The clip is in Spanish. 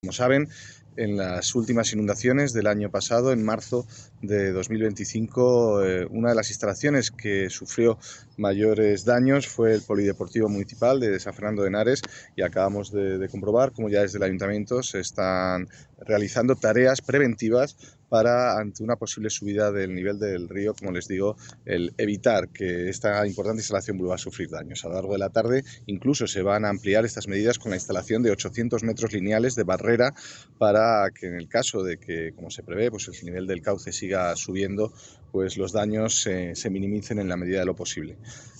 Como saben, en las últimas inundaciones del año pasado, en marzo de 2025, una de las instalaciones que sufrió mayores daños fue el Polideportivo Municipal de San Fernando de Henares, y acabamos de comprobar cómo ya desde el Ayuntamiento se están realizando tareas preventivas para, ante una posible subida del nivel del río, como les digo, el evitar que esta importante instalación vuelva a sufrir daños. A lo largo de la tarde incluso se van a ampliar estas medidas con la instalación de 800 metros lineales de barrera para que, en el caso de que, como se prevé, pues el nivel del cauce siga subiendo, pues los daños se minimicen en la medida de lo posible.